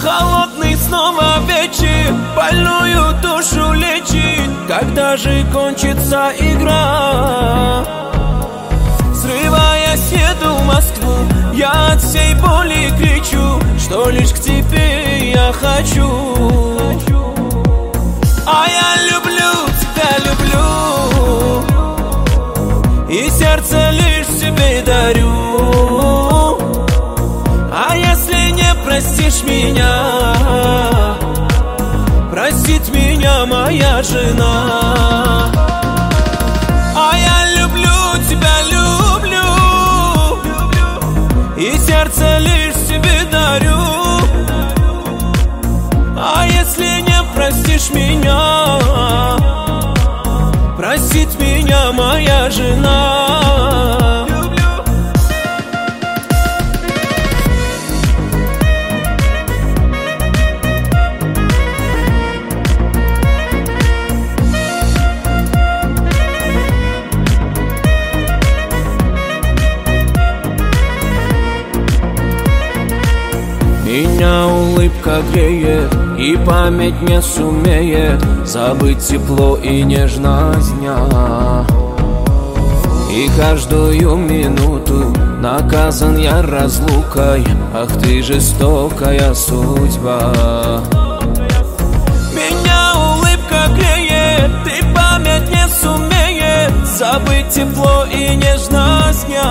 холодный снова вечер, больную душу лечит. Когда же кончится игра? Срываясь, еду в Москву, я от всей боли кричу, что лишь к тебе я хочу. А я люблю тебя, люблю, и сердце лишь тебе дарю. А если не простишь меня, простит меня моя жена. А я люблю тебя, люблю, и сердце лишь тебе дарю. А если не простишь меня, простит меня моя жена. Меня улыбка греет, и память не сумеет забыть тепло и нежность дня. И каждую минуту наказан я разлукой, ах ты жестокая судьба. Меня улыбка греет, и память не сумеет забыть тепло и нежность дня.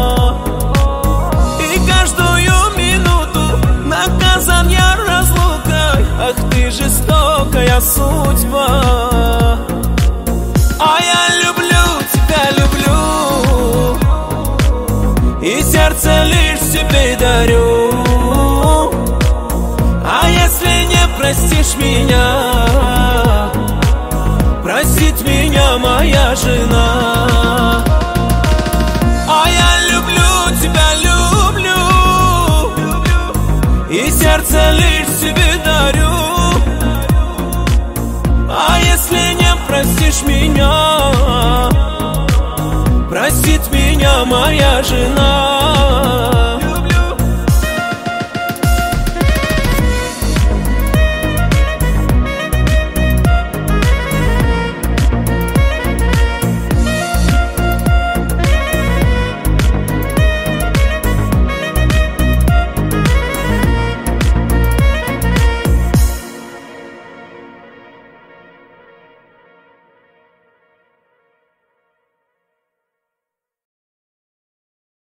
Наказан я разлукой, ах ты жестокая судьба. А я люблю тебя, люблю, и сердце лишь тебе дарю. А если не простишь меня, простит меня моя жена. А я люблю тебя, люблю, и сердце лишь себе дарю. А если не простишь меня, простит меня моя жена.